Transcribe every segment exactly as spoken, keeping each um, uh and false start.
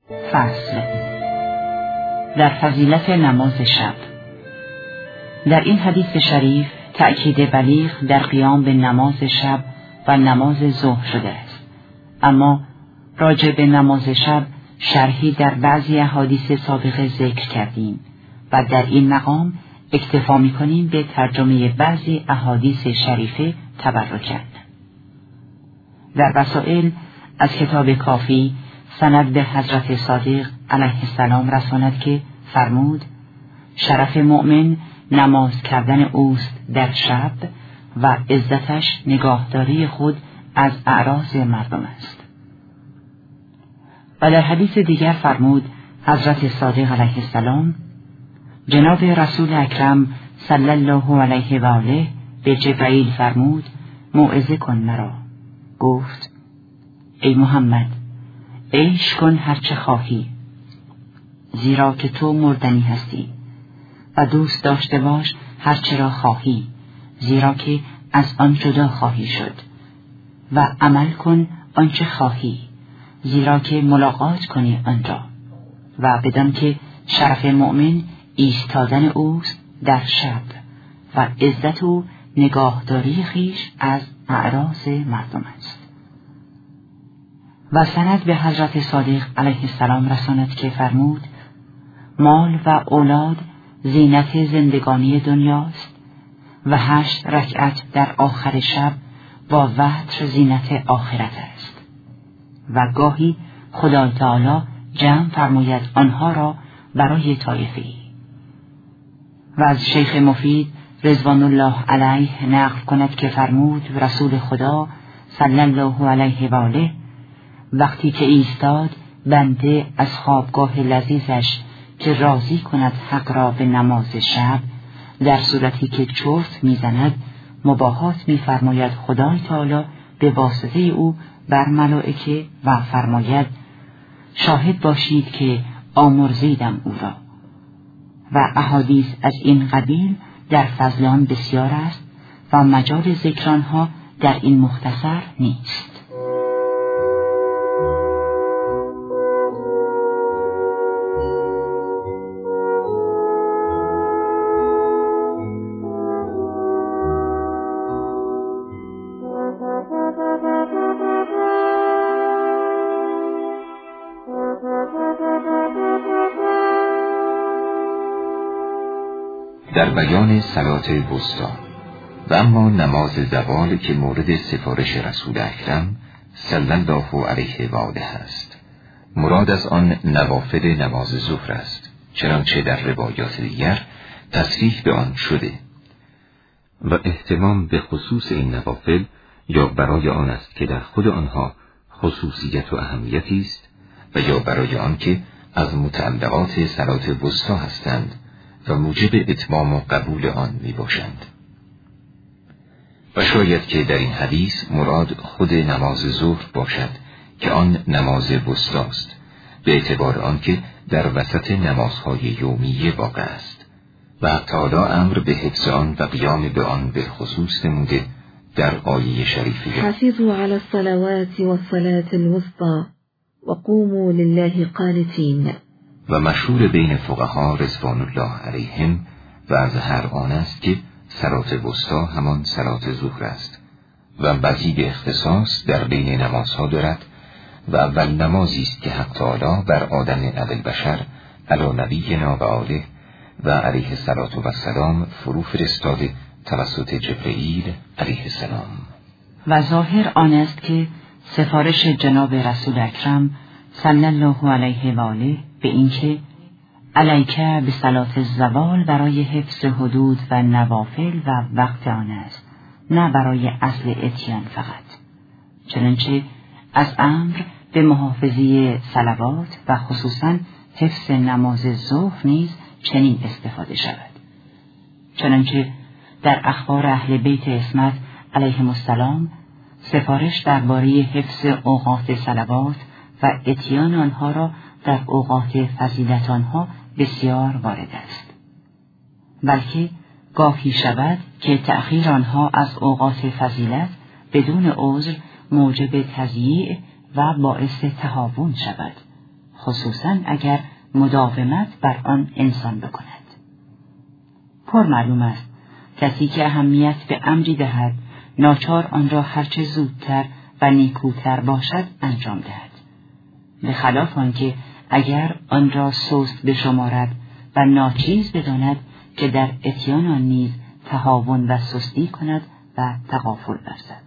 فصل در فضیلت نماز شب. در این حدیث شریف تأکید بلیغ در قیام به نماز شب و نماز ظهر شده است، اما راجع به نماز شب شرحی در بعضی احادیث سابقه ذکر کردیم و در این مقام اکتفا می‌کنیم به ترجمه بعضی احادیث شریفه تبرکاً. در وسائل از کتاب کافی سند به حضرت صادق علیه السلام رساند که فرمود شرف مؤمن نماز کردن اوست در شب و عزتش نگاهداری خود از اعراض مردم است. و در حدیث دیگر فرمود حضرت صادق علیه السلام جناب رسول اکرم صلی الله علیه و آله به جبرئیل فرمود موعظه کن مرا. گفت ای محمد عیش کن هرچه خواهی، زیرا که تو مردنی هستی، و دوست داشته باش هرچه را خواهی، زیرا که از آن جدا خواهی شد، و عمل کن آنچه خواهی، زیرا که ملاقات کنی آن را، و بدان که شرف مؤمن ایستادن اوست در شب و عزت او نگاهداری خویش از اعراض مردم است. و سند به حضرت صادق علیه السلام رساند که فرمود مال و اولاد زینت زندگانی دنیاست و هشت رکعت در آخر شب با وتر زینت آخرت است، و گاهی خدای تعالی جمع فرماید آنها را برای طایفه‌ای. و از شیخ مفید رضوان الله علیه نقل کند که فرمود رسول خدا صلی الله علیه و آله وقتی که ایستاد بنده از خوابگاه لذیذش که راضی کند حق را به نماز شب، در صورتی که چرت میزند مباهات میفرماید خدای تعالی به واسطه او بر ملائکه و فرماید شاهد باشید که آمرزیدم او را. و احادیث از این قبیل در فضل آن بسیار است و مجال ذکر آنها در این مختصر نیست. در بیان صلات وسطی. و اما نماز زوال که مورد سفارش رسول اکرم صلی الله علیه و آله است، مراد از آن نوافل نماز ظهر است، چنانچه در روایات دیگر تصریح به آن شده. و اهتمام به خصوص این نوافل یا برای آن است که در خود آنها خصوصیت و اهمیتی است، و یا برای آن که از متعلقات صلات وسطی هستند و موجب اتمام و قبول آن می باشند. و شاید که در این حدیث مراد خود نماز ظهر باشد که آن نماز وسطی است، به اعتبار آن که در وسط نمازهای یومیه واقع است و حتی امر به حفظ آن و قیام به آن به خصوص نموده در آیه شریفه حافظوا على الصلوات والصلاة الوسطى وقوموا لله قانتين. و مشهور بین فقها رضوان الله علیهم و از هر آن است که صلات وسطی همان صلات ظهر است و مزید اختصاص در بین نمازها دارد و اول نمازی است که حق تعالی بر آدم ابوالبشر علی نبینا و آله و علیه الصلاة و السلام فرو فرستاده توسط جبرئیل علیه السلام. و ظاهر آن است که سفارش جناب رسول اکرم صلی الله علیه و آله به اینکه علیکه به صلات الزوال برای حفظ حدود و نوافل و وقت آن است، نه برای اصل اتیان فقط، چنانچه از امر به محافظی صلوات و خصوصا حفظ نماز ظهر نیز چنین استفاده شود، چنانچه در اخبار اهل بیت عصمت علیهم السلام سفارش درباره حفظ اوقات صلوات و اتیان آنها را در اوقات فضیلت آنها بسیار وارد است، بلکه گاهی شود که تأخیر آنها از اوقات فضیلت بدون عذر موجب تضییع و باعث تهاون شود، خصوصاً اگر مداومت بر آن انسان بکند. پر معلوم است کسی که اهمیت به امری دهد ناچار آن را هرچه زودتر و نیکوتر باشد انجام دهد، به خلاف آنکه اگر آن را سست بشمارد و ناچیز بداند که در اتیان آن نیز تهاون و سستی کند و تغافل ورزد.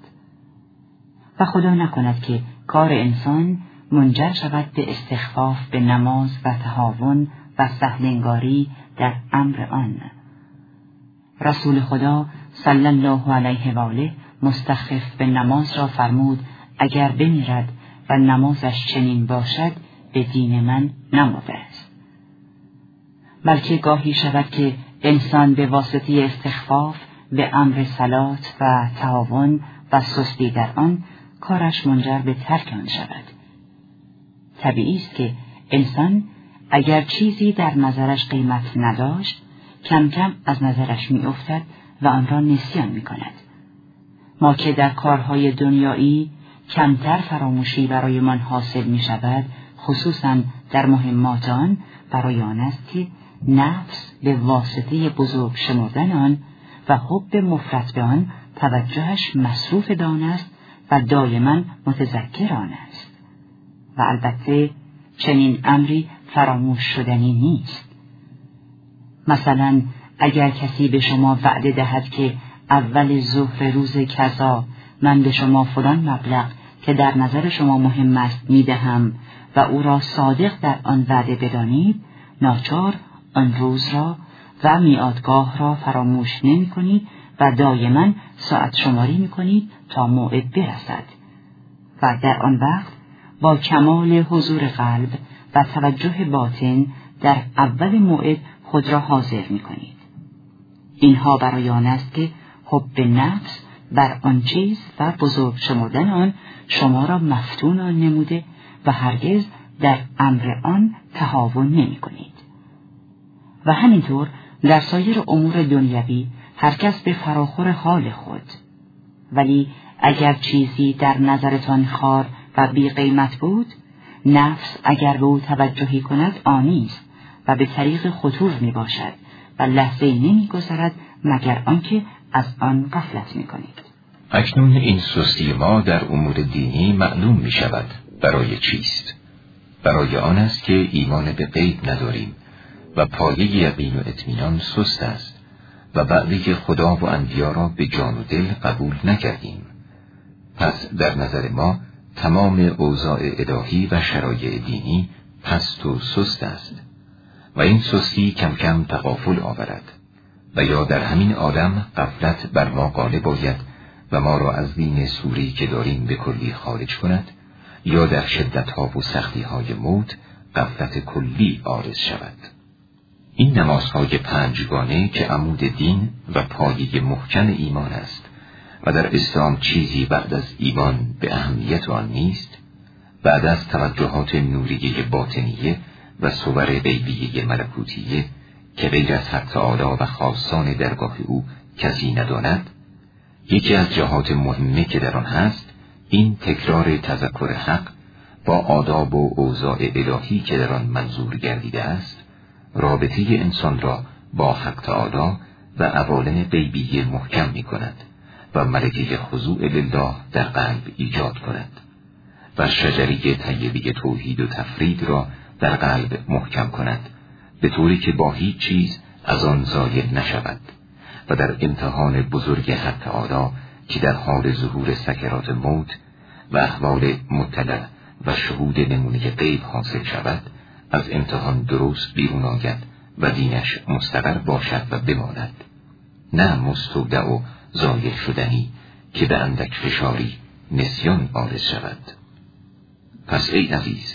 و خدا نکند که کار انسان منجر شود به استخفاف به نماز و تهاون و سهلنگاری در امر آن. رسول خدا صلی الله علیه و آله مستخف به نماز را فرمود اگر بمیرد و نمازش چنین باشد به دین من نمرده است. بلکه گاهی شود که انسان به واسطه استخفاف به امر صلات و تهاون و سستی در آن کارش منجر به ترک آن شود. طبیعی است که انسان اگر چیزی در نظرش قیمت نداشت کم کم از نظرش می افتد و آن را نسیان می کند. ما که در کارهای دنیایی کمتر فراموشی برای من حاصل می شود، خصوصا در مهمات آن، برای آن است که نفس به واسطه بزرگ شمردن آن و حب مفرط به آن توجهش مصروف به آن است و دائما متذکر آن است. و البته چنین امری فراموش شدنی نیست. مثلا اگر کسی به شما وعده دهد که اول ظهر روز کذا من به شما فلان مبلغ که در نظر شما مهم است میدهم و او را صادق در آن وعده بدانید، ناچار آن روز را و میعادگاه را فراموش نمی کنید و دائما ساعت شماری می کنید تا موعد برسد و در آن وقت با کمال حضور قلب و توجه باطن در اول موعد خود را حاضر می کنید. اینها برای آن است که حب نفس بر آن چیز و بزرگ شمردن آن شما را مفتون آن نموده و هرگز در امر آن تهاون نمی کنید. و همینطور در سایر امور دنیوی هر کس به فراخور حال خود. ولی اگر چیزی در نظرتان خوار و بی قیمت بود، نفس اگر به او توجهی کند آنی است و به طریق خطور می باشد و لحظه نمی گذرد مگر آنکه از آن غفلت می کنید. اکنون این سستی ما در امور دینی معلوم می شود برای چیست؟ برای آن است که ایمان به غیب نداریم و پایه یقین و اطمینان سست است و وعده خدا و انبیا را به جان و دل قبول نکردیم. پس در نظر ما تمام اوضاع الهی و شرایع دینی پست و سست است و این سستی کم کم تغافل آورد و یا در همین عالم غفلت بر ما غالب آید و ما را از دین سوری که داریم به کلی خارج کند، یا در شدتها و سختیهای موت غفلت کلی عارض شود. این نمازهای پنجگانه که عمود دین و پایه محکم ایمان است و در اسلام چیزی بعد از ایمان به اهمیت آن نیست، بعد از توجهات نوریه باطنیه و صور غیبیه ملکوتیه که غیر از حق تعالی و خاصان درگاه او کسی نداند، یکی از جهات مهمه که در آن هست این تکرار تذکر حق با آداب و اوضاع الهی که در آن منظور گردیده است، رابطه انسان را با حق تعالی و عوالم غیبیه محکم می کند و ملکه خضوع لله در قلب ایجاد کند و شجره طیبه توحید و تفرید را در قلب محکم کند، به طوری که با هیچ چیز از آن زایل نشود و در امتحان بزرگ حق تعالی که در حال ظهور سکرات موت و احوال مطلع و شهود نمونه غیب حاصل شود، از امتحان درست بیرون آید و دینش مستقر باشد و بماند، نه مستودع و زایل شدنی که به اندک فشاری نسیان عارض شود. پس ای عزیز،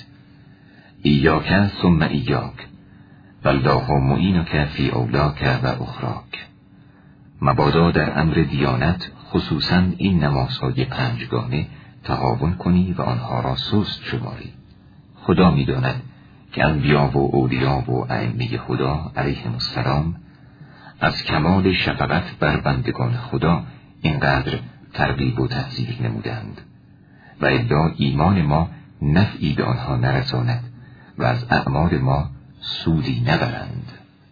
ایاک ثم ایاک والله معینک فی اولاک و اخراک. مبادا در امر دیانت، خصوصا این نمازهای پنجگانه، تهاون کنی و آنها را سست شماری. خدا می داند که انبیا و اولیا و ائمه خدا علیهم السلام از کمال شفقت بر بندگان خدا اینقدر ترغیب و تحذیر نمودند و الا ایمان ما نفعی به آنها نرساند و از اعمال ما سودی نبرند.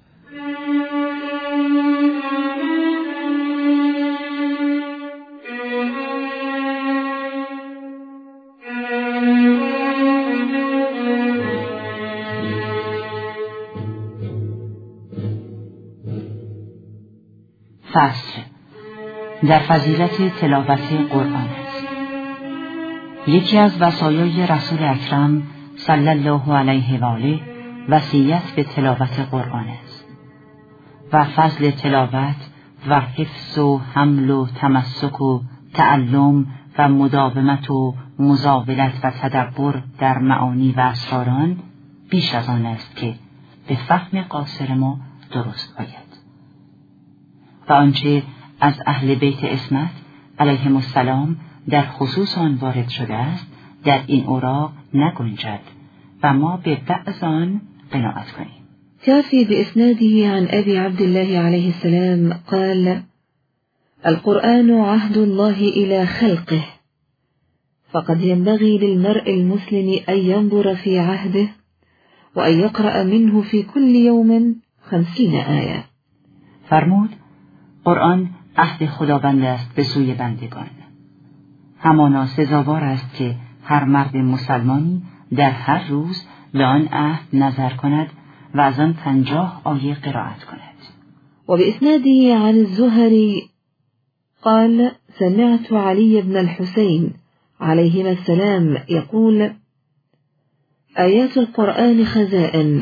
فصل در فضیلت تلاوت قرآن است. یکی از وصایای رسول اکرم صلی الله علیه و آله وصیت به تلاوت قرآن است و فضل تلاوت و حفظ و حمل و تمسک و تعلم و مداومت و مزاولت و تدبر در معانی و اسرار آن بیش از آن است که به فهم قاصر ما درست آید. و آنچه از اهل بیت عصمت علیهم السلام در خصوص آن وارد شده است در این اوراق نگنجد و ما به بعض آن قناعت کنیم. كافي بإسناده عن أبي عبد الله عليه السلام قال: القرآن عهد الله إلى خلقه، فقد ينبغي للمرء المسلم أن ينظر في عهده وأن يقرأ منه في كل يوم خمسين آية. فرمود قرآن عهد خداوند است به سوی بندگان، همانا سزاوار است که هر مرد مسلمانی در هر روز به آن عهد نظر کند و از آن پنجاه آیه قرائت کند. و بإسناده عن الزهري قال: سمعت علي بن الحسين عليهما السلام يقول: آيات القرآن خزائن،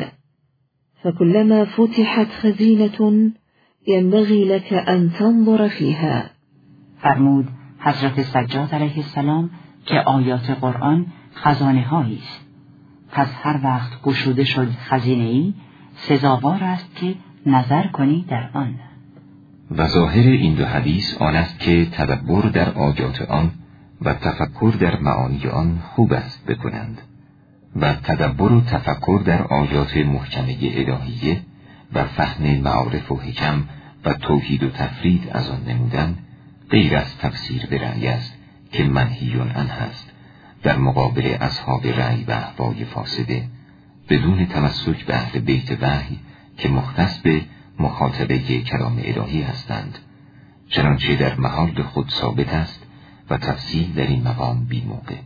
فكلما فتحت خزينة ينبغي لك أن تنظر فيها. فرمود حضرت سجاد علیه السلام که آیات قرآن خزانه هایی است، پس هر وقت گشوده شد خزینه ای سزاوار است که نظر کنی در آن. و ظاهر این دو حدیث آن است که تدبر در آیات آن و تفکر در معانی آن خوب است بکنند و تدبر و تفکر در آیات محکمه الهیه و فهم معارف و حکم و توحید و تفرید از آن نمودن غیر از تفسیر به رأی است که منهی عنه هست در مقابل اصحاب رأی و اهوای فاسده بدون تمسک به اهل بیت وحی که مختص به مخاطبه کلام الهی هستند، چنانچه در محال خود ثابت است و تفصیل در این مقام بی موقع.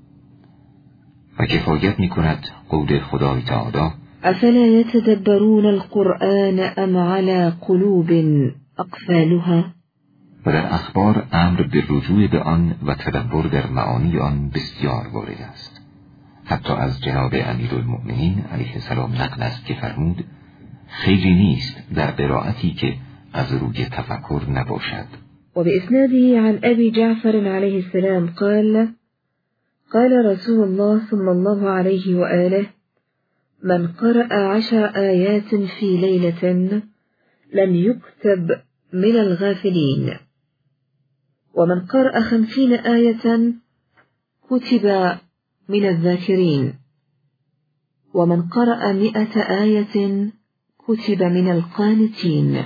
و کفایت می کند قول خدای تعالی: افلا يتدبرون القرآن ام على قلوب اقفالها. و در اخبار امر به رجوع به آن و تدبر در معانی آن بسیار وارد است. حتی از جناب امیرالمؤمنین علیه السلام نقل است که فرمود: خیری نیست در قرائتی که از روی تفکر نباشد. و بإسناده عن ابي جعفر علیه السلام قال: قال رسول الله صلى الله عليه وآله: من قرأ عشر آيات في ليلة لم يكتب من الغافلين، ومن قرأ خمسين آية كتب من الذاكرين، ومن قرأ مئة آية كتب من القانتين،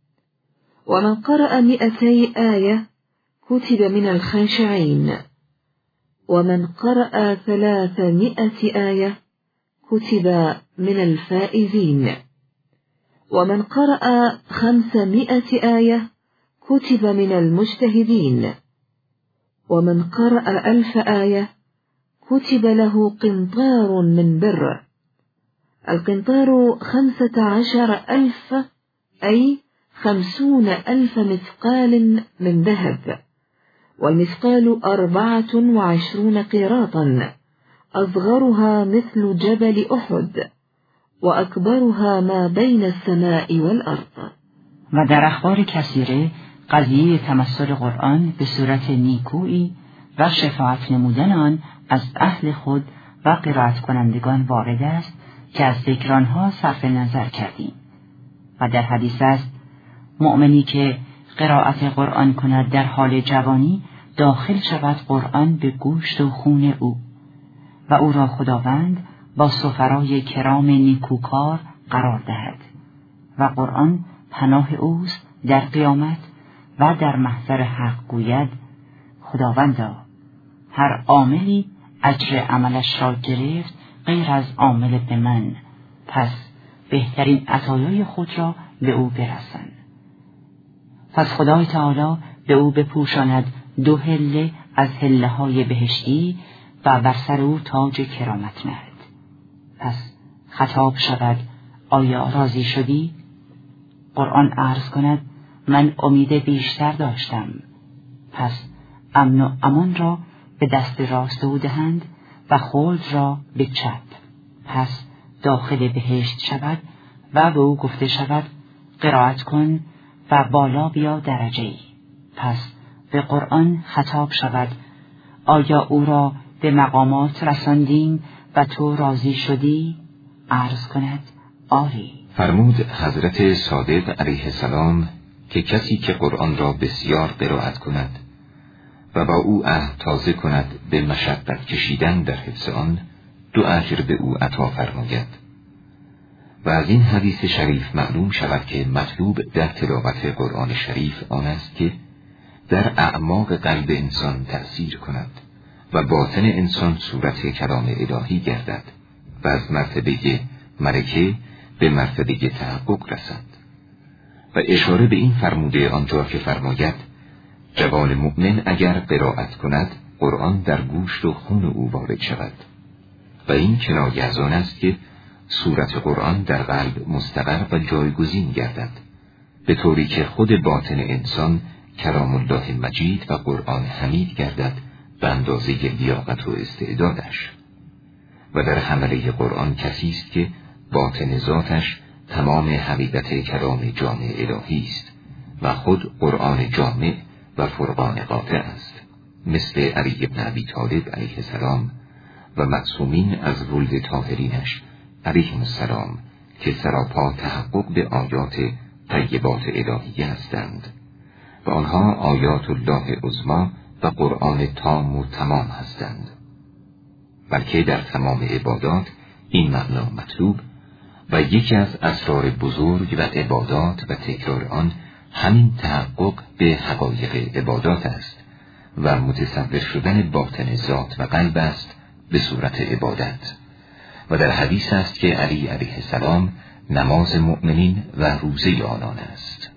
ومن قرأ مئتي آية كتب من الخاشعين، ومن قرأ ثلاثمائة آية كتب من الفائزين، ومن قرأ خمسمائة آية كتب من المجتهدين، ومن قرأ ألف آية كتب له قنطار من بر. القنطار خمسة عشر ألف، أي خمسون ألف مثقال من ذهب، والمثقال أربعة وعشرون قيراطا، أصغرها مثل جبل أحد، وأكبرها ما بين السماء والأرض. و در اخبار کثیره قضیه تمثل قرآن به صورت نیکویی و شفاعت نمودن آن از اهل خود و قرائت کنندگان وارد است که از ذکرانها صرف نظر کردیم. و در حدیث است: مؤمنی که قرائت قرآن کند در حال جوانی داخل شود قرآن به گوشت و خون او و او را خداوند با سفرای کرام نیکوکار قرار دهد و قرآن پناه اوست در قیامت و در محضر حق گوید: خداوندا هر عاملی اجر عملش را گرفت غیر از عامل ابن من، پس بهترین عطایای خود را به او برسان. پس خدای تعالی به او بپوشاند دو هله از هله های بهشتی و بر سر او تاج کرامت نهد. پس خطاب شود آیا راضی شدی؟ قرآن عرض کند من امید بیشتر داشتم. پس امن و امان را به دست راست او دهند و خلد را به چپ. پس داخل بهشت شود و به او گفته شود قرائت کن و بالا بیا درجه‌ای. پس به قرآن خطاب شود آیا او را به مقامات رساندیم و تو راضی شدی؟ عرض کند آری. فرمود حضرت صادق علیه السلام که کسی که قرآن را بسیار قرائت کند و با او عهد تازه کند به مشقت کشیدن در حفظ آن، دو اجر به او عطا فرماید. و از این حدیث شریف معلوم شود که مطلوب در تلاوت قرآن شریف آن است که در اعماق قلب انسان تأثیر کند و باطن انسان صورت کلام الهی گردد و از مرتبه ملکه به مرتبه تحقق رسد. و اشاره به این فرموده آنجا که فرماید جوان مؤمن اگر قرائت کند قرآن در گوشت و خون او وارد شود، و این کنایه از آن است که صورت قرآن در قلب مستقر و جایگزین گردد، به طوری که خود باطن انسان کلام الله مجید و قرآن حمید گردد به اندازه لیاقت و استعدادش. و در حمله قرآن کسی است که باطن ذاتش تمام حقیقت کلام جامع الهی است و خود قرآن جامع و فرقان قاطع است، مثل علی بن ابی طالب علیه السلام و معصومین از ولد طاهرینش علیهم السلام که سراپا تحقق به آیات طیبات الهی هستند و آنها آیات الله عظمی و قرآن تام و تمام هستند. بلکه در تمام عبادات این معنا مطلوب و یکی از اسرار بزرگ و عبادات و تکرار آن همین تحقق به حقایق عبادات است و متصور شدن باطن ذات و قلب است به صورت عبادت. و در حدیث است که علی علیه السلام نماز مؤمنین و روزه آنان است.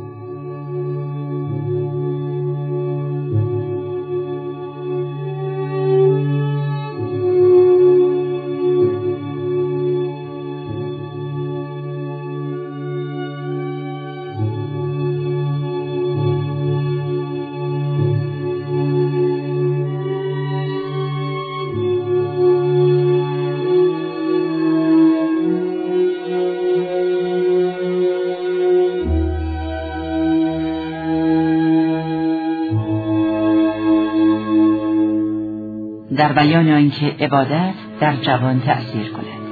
در بیان آنکه عبادت در جوان تأثیر کند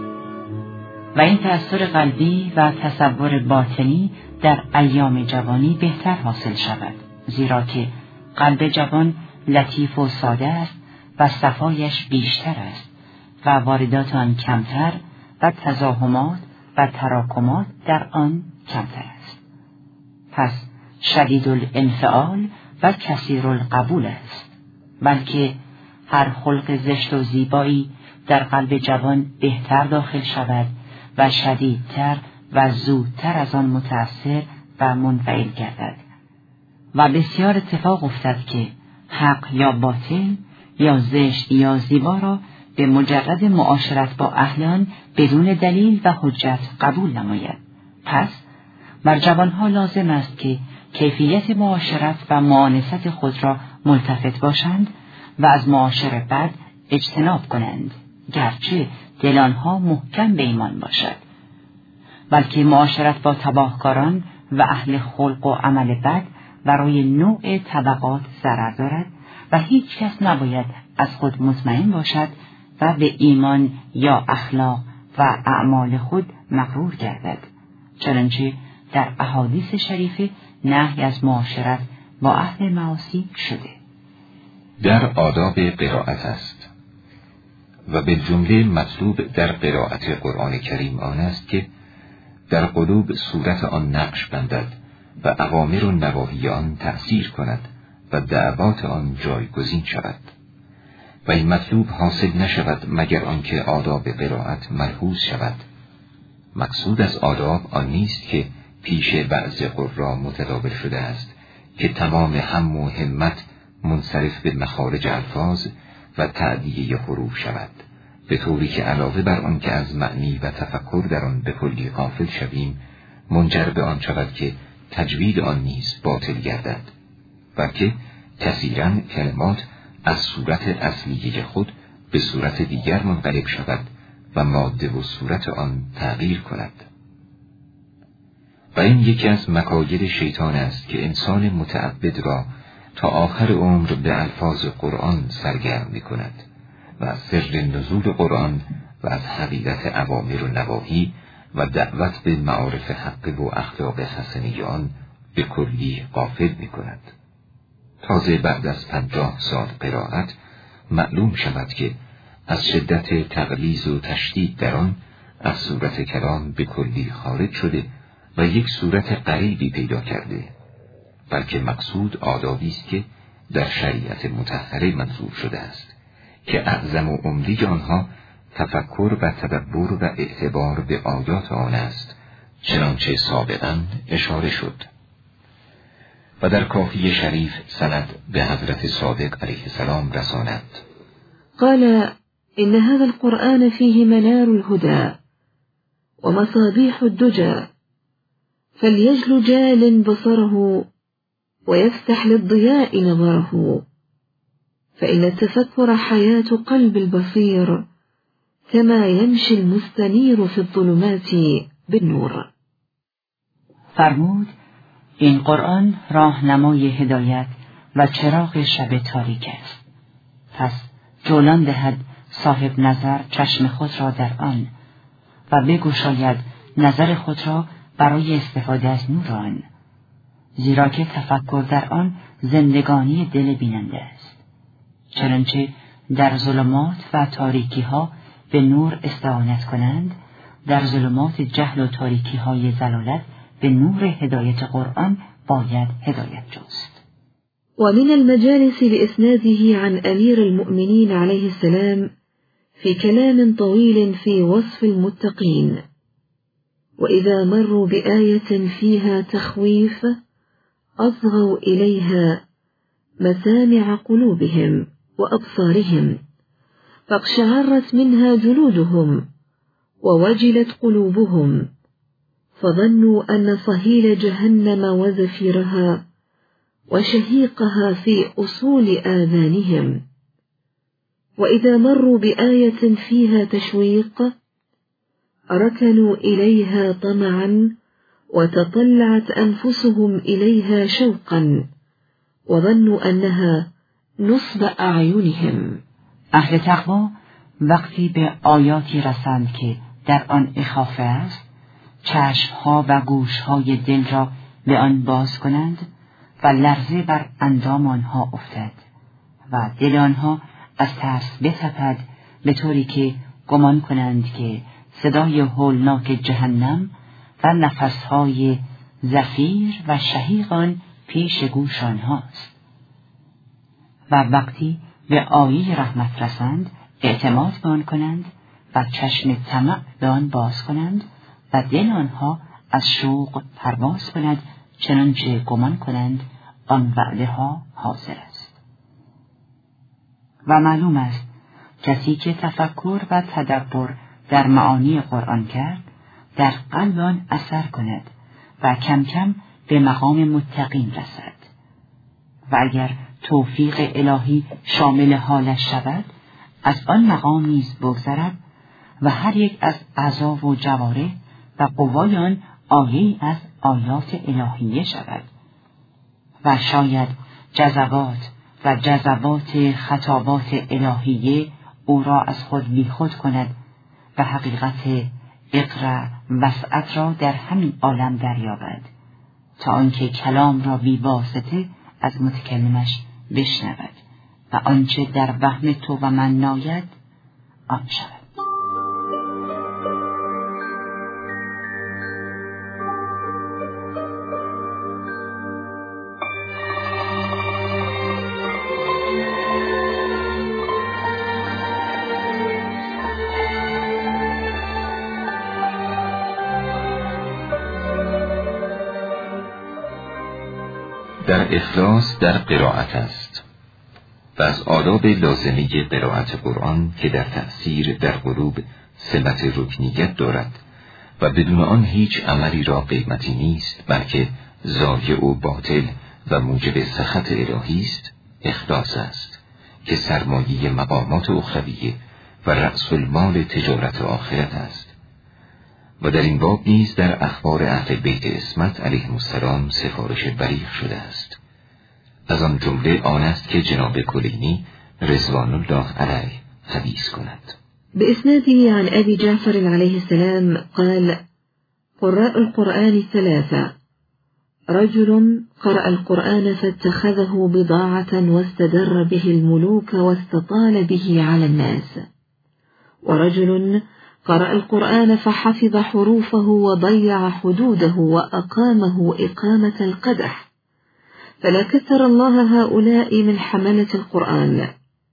و این تأثیر قلبی و تصور باطنی در ایام جوانی بهتر حاصل شود، زیرا که قلب جوان لطیف و ساده است و صفایش بیشتر است و واردات آن کمتر و تزاحمات و تراکمات در آن کمتر است. پس شدید الانفعال و کثیر القبول است، بلکه هر خلق زشت و زیبایی در قلب جوان بهتر داخل شود و شدیدتر و زودتر از آن متأثر و منفعل گردد. و بسیار اتفاق افتد که حق یا باطل یا زشت یا زیبا را به مجرد معاشرت با اهلان بدون دلیل و حجت قبول نماید. پس بر جوانها لازم است که کیفیت معاشرت و معانست خود را ملتفت باشند و از معاشر بد اجتناب کنند، گرچه دل آنها محکم به ایمان باشد. بلکه معاشرت با تباهکاران و اهل خلق و عمل بد برای نوع طبقات ضرر دارد و هیچ کس نباید از خود مطمئن باشد و به ایمان یا اخلاق و اعمال خود مغرور گردد، چنانچه در احادیث شریفه نهی از معاشرت با اهل معاصی شده. در آداب قرائت است و به جمله مطلوب در قرائت قرآن کریم آن است که در قلوب صورت آن نقش بندد و اوامر و نواهی آن تأثیر کند و دعوات آن جایگزین شود. و این مطلوب حاصل نشود مگر آنکه آداب قرائت ملحوظ شود. مقصود از آداب آن نیست که پیش بعض قرا متداول شده است که تمام هم و همت منصرف به مخارج الفاظ و تعدیه حروف شود، به طوری که علاوه بر آن که از معنی و تفکر در آن به کلی غافل شویم، منجر به آن شود که تجوید آن نیز باطل گردد، بلکه کثیراً کلمات از صورت اصلیه خود به صورت دیگر منقلب شود و ماده و صورت آن تغییر کند. و این یکی از مکاید شیطان است که انسان متعبد را تا آخر عمر به الفاظ قرآن سرگرم می کند و از سر نزول قرآن و از حقیقت اوامر و نواهی و دعوت به معارف حق و اخلاق حسنه آن به کلی غافل می کند. تازه بعد از پنجاه سال قرائت معلوم شود که از شدت تغلیظ و تشدید در آن از صورت کلام به کلی خارج شده و یک صورت غریبی پیدا کرده، بلکه مقصود آدابی است که در شریعت مطهره منظور شده است که اعظم و عمده آنها تفکر و تدبر و اعتبار به آیات آن است، چنانچه سابقا اشاره شد. و در کافی شریف سند به حضرت صادق علیه السلام رساند: قال إن هذا القرآن فيه منار الهدى ومصابيح الدجى فليجل جال بصره ويفتح للضياء نظره فإن التفكر حياة قلب البصير كما يمشي المستنير في الظلمات بالنور. فرمود این قرآن راهنمای هدایت و چراغ شب تاریک است. پس جولان دهد صاحب نظر چشم خود را در آن و بگشاید نظر خود را برای استفاده از نور آن، زیرا که تفکر در آن زندگانی دل بیننده است. چنانچه در ظلمات و تاریکی ها به نور استعانت کنند، در ظلمات جهل و تاریکی های ضلالت به نور هدایت قرآن باید هدایت جست. ومن المجالس لإسناده عن أمير المؤمنين عليه السلام في كلام طويل في وصف المتقين: وإذا مروا بآية فيها تخويف أصغوا إليها مسامع قلوبهم وأبصارهم فاقشعرت منها جلودهم ووجلت قلوبهم فظنوا أن صهيل جهنم وزفيرها وشهيقها في أصول آذانهم. وإذا مروا بآية فيها تشويق ركنوا إليها طمعا وتطلعت أنفسهم إليها شوقا وظنوا أنها نصب أعينهم. اهل تقوا وقتی به آیاتی رسند که در آن اخافه است، چشمها و گوشهای دل را به آن باز کنند و لرزه بر اندام آنها افتد و دل آنها از ترس بتپد، به طوری که گمان کنند که صدای هولناک جهنم و نفسهای زفیر و شهیق آن پیش گوش آنهاست. و وقتی به آیه رحمت رسند اعتماد به آن کنند و چشم طمع به آن باز کنند و دل آنها از شوق پرواز کند، چنانچه گمان کنند آن وعده ها حاضر است. و معلوم است کسی که تفکر و تدبر در معانی قرآن کرد در قلب آن اثر کند و کم کم به مقام متقین رسد، و اگر توفیق الهی شامل حالش شود از آن مقام نیز بگذرد و هر یک از اعضا و جوارح و قوای آن آیه‌ای از آیات الهیه شود و شاید جذبات و جذبات خطابات الهیه او را از خود بیخود کند و حقیقت اقرأ وسعت را در همین عالم دریابد تا آنکه کلام را بی واسطه از متکلمش بشنود و آنچه در وهم تو و من ناید آن شود. در اخلاص در قرائت است و از آداب لازمی قرائت قرآن که در تأثیر در قلوب سمت رکنیت دارد و بدون آن هیچ عملی را قیمتی نیست، بلکه ضایع و باطل و موجب سخط الهی است، اخلاص است که سرمایه مقامات اخرویه و رأس المال تجارت آخرت است. و در این باب نیز در اخبار اهل بیت عصمت علیهم السلام سفارش بلیغ شده است. از آن جمله آن است که جناب کلینی رضوان الله علیه حدیث کند. بإسناده عن أبي جعفر عليه السلام قال: قراء القرآن ثلاثة: رجل قرأ القرآن فاتخذه بضاعة واستدر به الملوك واستطال به على الناس، ورجل قرأ القرآن فحفظ حروفه وضيع حدوده وأقامه إقامة القدح، فلا كثر الله هؤلاء من حملة القرآن.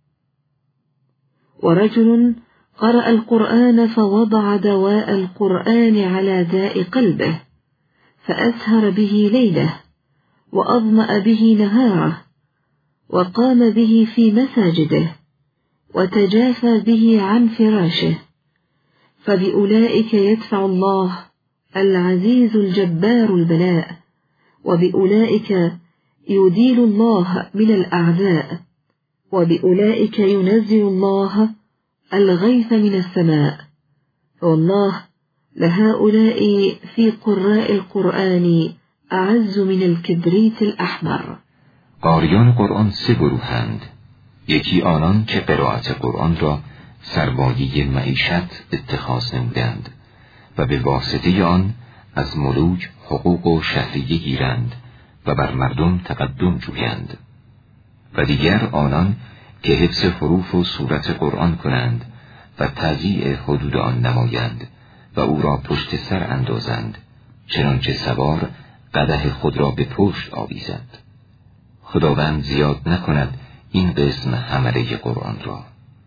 ورجل قرأ القرآن فوضع دواء القرآن على داء قلبه فأسهر به ليله وأظمأ به نهاره وقام به في مساجده وتجافى به عن فراشه، فبأولئك يدفع الله العزيز الجبار البلاء، وبأولئك يديل الله من الأعداء، وبأولئك ينزل الله الغيث من السماء، والله لهؤلاء في قراء القرآن أعز من الكبريت الأحمر. قاریان قرآن سه گروهند: یکی آنان که قرائت قرآن را سرمایه معیشت اتخاذ نمودند و به واسطه آن از ملوک حقوق و شهریه گیرند و بر مردم تقدم جویند، و دیگر آنان که حفظ حروف و صورت قرآن کنند و تضییع حدود آن نمایند و او را پشت سر اندازند، چنانچه سوار قدح خود را به پشت آویزد. خداوند زیاد نکند این قسم حمله قرآن را.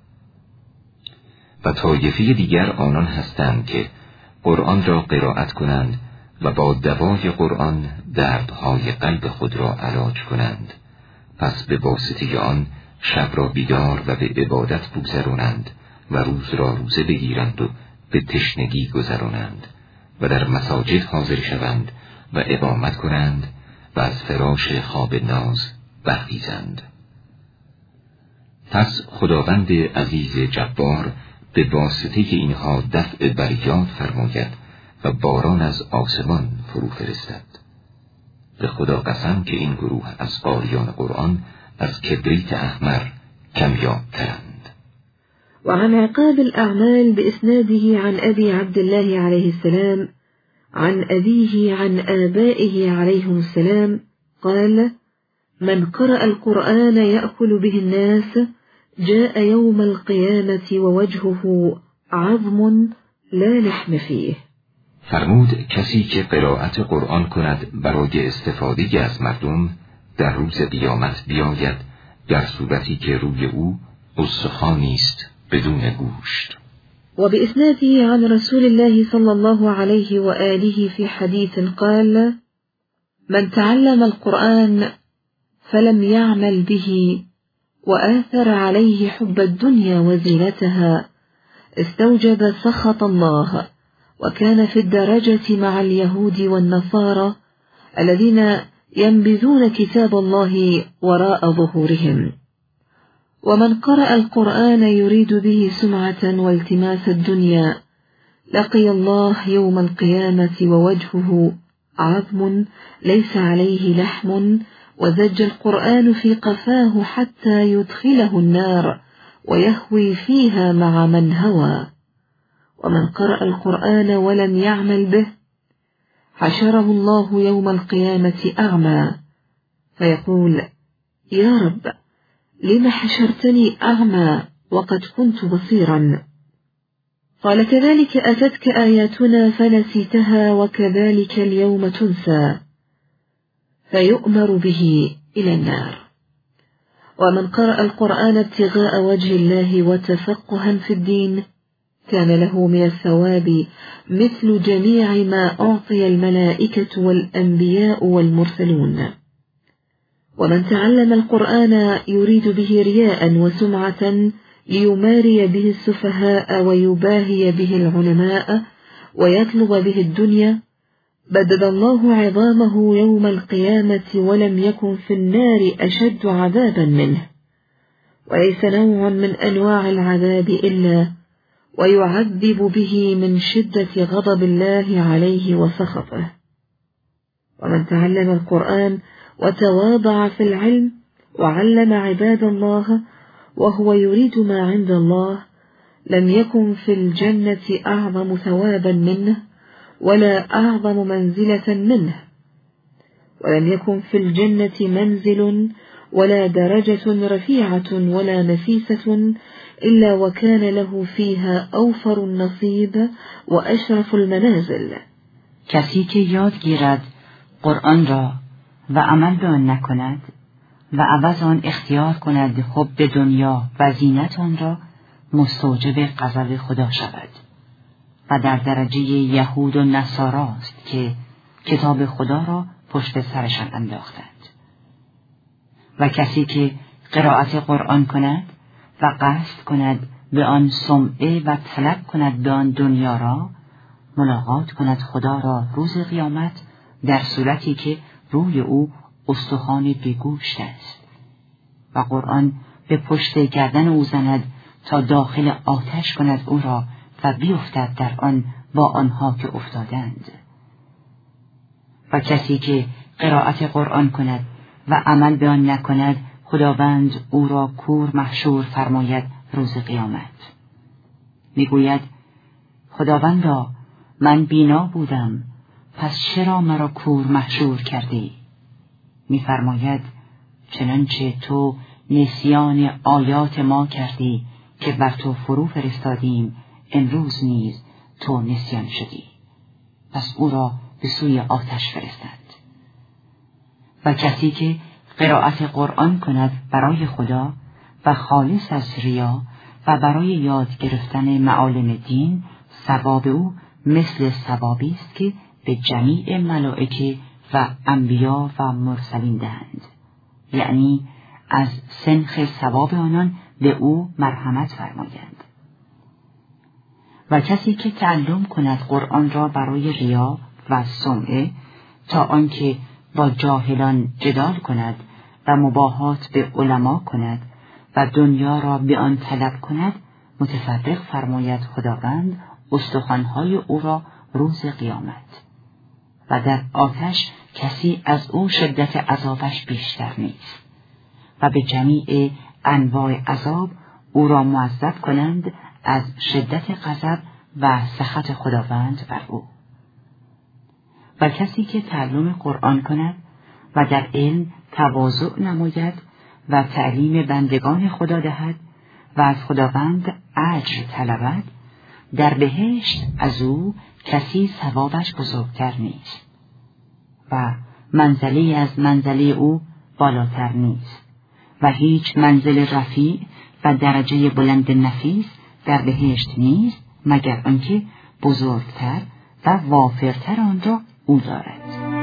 و طایفه دیگر آنان هستند که قرآن را قرائت کنند و با دوای قرآن دردهای قلب خود را علاج کنند، پس به واسطه آن شب را بیدار و به عبادت بگذرانند و روز را روزه بگیرند و به تشنگی گذرانند و در مساجد حاضر شوند و اقامت کنند و از فراش خواب ناز برخیزند. پس خداوند عزیز جبار به واسطه اینها دفع بریات فرماید و باران از آسمان فرو فرستد. به خدا قسم که این گروه از قاریان قرآن از کبریت احمر کمیاب‌ترند. وعن عقاب الأعمال بإسناده عن أبي عبد الله عليه السلام عن أبيه عن آبائه عليهم السلام قال: من قرأ القرآن يأكل به الناس جاء يوم القيامة ووجهه عظم لا لحم فيه. فرمود کسی که قرائت قرآن کند برای استفاده از مردم در روز قیامت بیاید در صورتی که روی او استخوانی است بدون گوشت. وبإسناده عن رسول الله صلى الله عليه وآله في حديث قال: من تعلم القرآن فلم يعمل به وآثر عليه حب الدنيا وزينتها استوجب سخط الله، وكان في الدرجة مع اليهود والنصارى الذين ينبذون كتاب الله وراء ظهورهم. ومن قرأ القرآن يريد به سمعة والتماس الدنيا لقي الله يوم القيامة ووجهه عظم ليس عليه لحم، وزج القرآن في قفاه حتى يدخله النار ويهوي فيها مع من هوى. ومن قرأ القرآن ولم يعمل به حشره الله يوم القيامة أعمى فيقول: يا رب لم حشرتني أعمى وقد كنت بصيرا؟ قال: كذلك أتتك آياتنا فنسيتها وكذلك اليوم تنسى، فيؤمر به إلى النار. ومن قرأ القرآن ابتغاء وجه الله وتفقها في الدين كان له من الثواب مثل جميع ما أعطي الملائكة والأنبياء والمرسلون. ومن تعلم القرآن يريد به رياء وسمعة ليماري به السفهاء ويباهي به العلماء ويطلب به الدنيا بدد الله عظامه يوم القيامة ولم يكن في النار أشد عذابا منه، وليس نوع من أنواع العذاب إلا ويعذب به من شدة غضب الله عليه وسخطه. ومن تعلم القرآن وتواضع في العلم وعلم عباد الله وهو يريد ما عند الله لم يكن في الجنة أعظم ثوابا منه ولا أعظم منزلة منه، ولم يكن في الجنة منزل ولا درجة رفيعة ولا نفيسة إلا وكان له فيها أوفر النصيب وأشرف المنازل. کسی که یاد گیرد قرآن را و عمل به آن نکند و عوض آن اختیار کند حب دنیا و زینت آن را، مستوجب غضب خدا شود و در درجه یهود و نصاراست که کتاب خدا را پشت سرشان انداختند. و کسی که قرائت قرآن کند و قصد کند به آن سمعه و طلب کند به آن دنیا را، ملاقات کند خدا را روز قیامت در صورتی که روی او استخوان بیگوشت است و قرآن به پشت گردن او زند تا داخل آتش کند او را و بیفتد در آن با آنها که افتادند. و کسی که قرائت قرآن کند و عمل به آن نکند، خداوند او را کور محشور فرماید روز قیامت. میگوید خداوندا من بینا بودم، پس چرا مرا کور محشور کردی؟ میفرماید چنانچه تو نسیان آیات ما کردی که بر تو فرو فرستادیم، امروز نیز تو نسیان شدی، پس او را به سوی آتش فرستند. و کسی که قرائت قرآن کند برای خدا و خالص از ریا و برای یاد گرفتن معالم دین، ثواب او مثل ثوابی است که به جمیع ملائکه و انبیا و مرسلین دهند، یعنی از سنخ ثواب آنان به او مرحمت فرمایند. و کسی که تعلم کند قرآن را برای ریا و سمعه تا آنکه با جاهلان جدال کند و مباهات به علما کند و دنیا را به آن طلب کند، متفرق فرماید خداوند استخوان‌های او را روز قیامت. و در آتش کسی از او شدت عذابش بیشتر نیست و به جمیع انواع عذاب او را معذب کنند از شدت غضب و سخط خداوند بر او. و کسی که تعلم قرآن کند و در علم تواضع نماید و تعلیم بندگان خدا دهد و از خداوند اجر طلبد، در بهشت از او کسی ثوابش بزرگتر نیست و منزلی از منزله او بالاتر نیست و هیچ منزل رفیع و درجه بلند نفیس در بهشت نیست مگر آنکه بزرگتر و وافرتر آن را او دارد.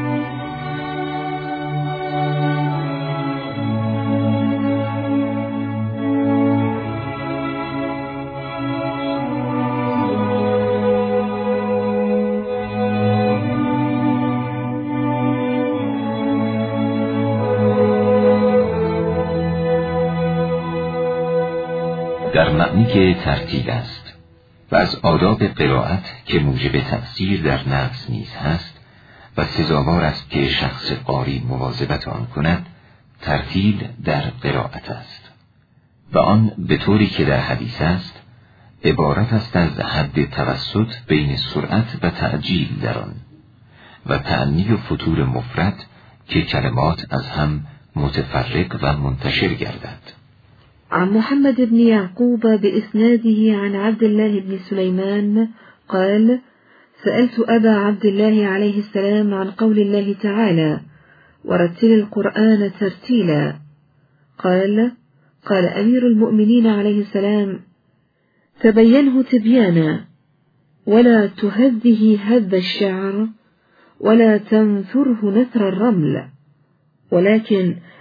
در معنی که ترتیل است و از آداب قرائت که موجب تأثیر در نفس نیز هست و سزاوار است که شخص قاری مواظبت آن کند، ترتیل در قرائت است و آن به طوری که در حدیث است عبارت است از حد توسط بین سرعت و تعجیل در آن و تأنی و فتور مفرد که کلمات از هم متفرق و منتشر گردد. عن محمد بن يعقوب بإسناده عن عبد الله بن سليمان قال: سألت أبا عبد الله عليه السلام عن قول الله تعالى: ورتل القرآن ترتيلا. قال: قال أمير المؤمنين عليه السلام: تبينه تبيانا، ولا تهده هد الشعر، ولا تنثره نثر الرمل، ولكن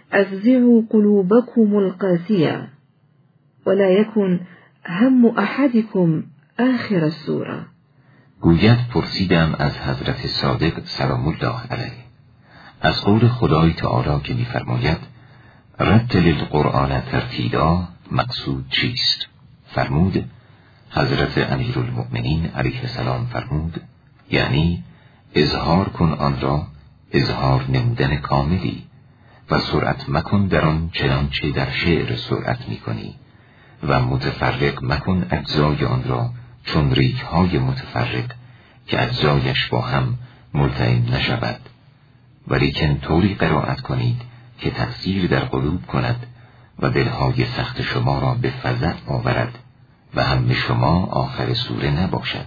أفزعوا قلوبكم القاسية ولا يكن هم أحدكم آخر السورة. گوید پرسیدم از حضرت صادق سلام الله علیه از قول خدای تعالی که می‌فرماید رتل القرآن ترتیلا مقصود چیست؟ فرمود حضرت امیرالمؤمنین علیه السلام فرمود یعنی اظهار کن آن را اظهار نمودن کاملی و سرعت مکن در آن چنانچه در شعر سرعت می‌کنی و متفرق مکن اجزای آن را چون ریگ‌های متفرق که اجزایش با هم ملتئم نشود ولیکن طوری قرائت کنید که تأثیر در قلوب کند و دلهای سخت شما را به فزع آورد و هم شما آخر سوره نباشد.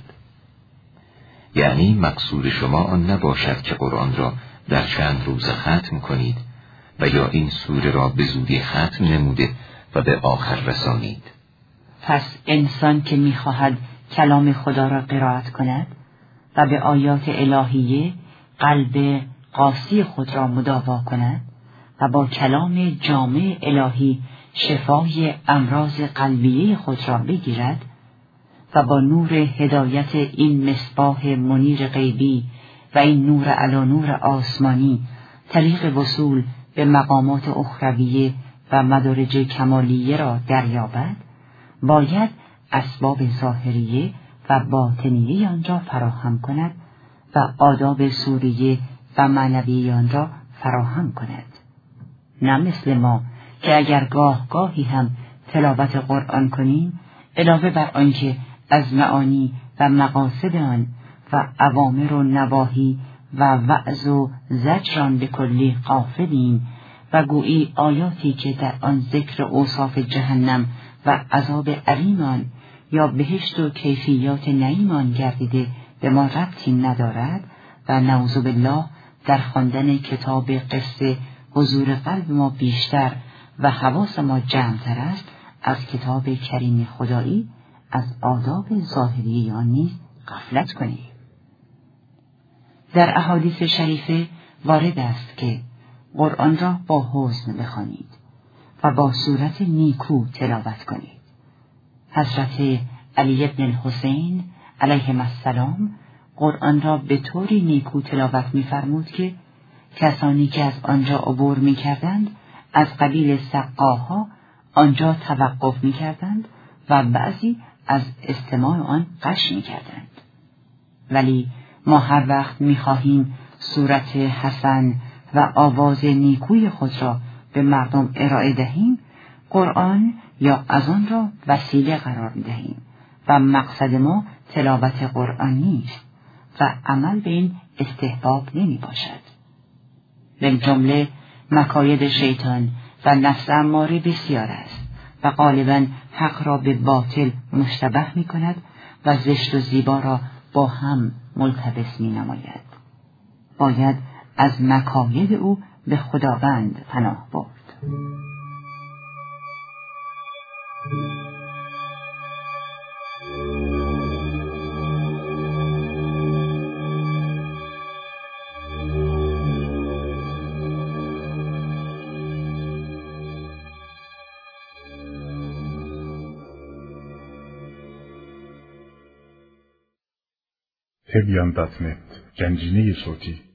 یعنی مقصود شما آن نباشد که قرآن را در چند روز ختم کنید و یا این سوره را به زودی ختم نموده و به آخر رسانید. پس انسان که می‌خواهد کلام خدا را قرائت کند و به آیات الهیه قلب قاسی خود را مداوا کند و با کلام جامع الهی شفای امراض قلبیه خود را بگیرد و با نور هدایت این مصباح منیر غیبی و این نور علی نور آسمانی طریق وصول به مقامات اخرویه و مدارج کمالیه را دریابد، باید اسباب ظاهریه و باطنیه آن را فراهم کند و آداب سوریه و معنوی آن را فراهم کند. نه مثل ما که اگر گاه گاهی هم تلاوت قرآن کنیم علاوه بر آنکه از معانی و مقاصد آن و اوامر و نواهی و وعظ و زجران به کلی غافلیم و گویی آیاتی که در آن ذکر اوصاف جهنم و عذاب علیم آن یا بهشت و کیفیات نعیم آن گردیده به ما ربطی ندارد و نعوذ بالله در خواندن کتاب قصه حضور قلب ما بیشتر و حواس ما جمع‌تر است از کتاب کریم خدایی، از آداب ظاهری آن نیز غفلت کنیم. در احادیث شریفه وارد است که قرآن را با حزن بخوانید و با صورت نیکو تلاوت کنید. حضرت علی بن الحسین علیهم السلام قرآن را به طوری نیکو تلاوت می‌فرمود که کسانی که از آنجا عبور می‌کردند از قبیل سقاها آنجا توقف می‌کردند و بعضی از استماع آن غش می‌کردند. ولی ما هر وقت می‌خواهیم صورت حسن و آواز نیکوی خود را به مردم ارائه دهیم، قرآن یا از آن را وسیله قرار می‌دهیم و مقصد ما تلاوت قرآن نیست و عمل به این استحباب نمی باشد. بالجمله مکاید شیطان و نفس اماره بسیار است و غالباً حق را به باطل مشتبه می کند و زشت و زیبا را با هم ملتبس می نماید. باید از مکاید او به خداوند پناه برد. تبیان دات نت گنجینه صوتی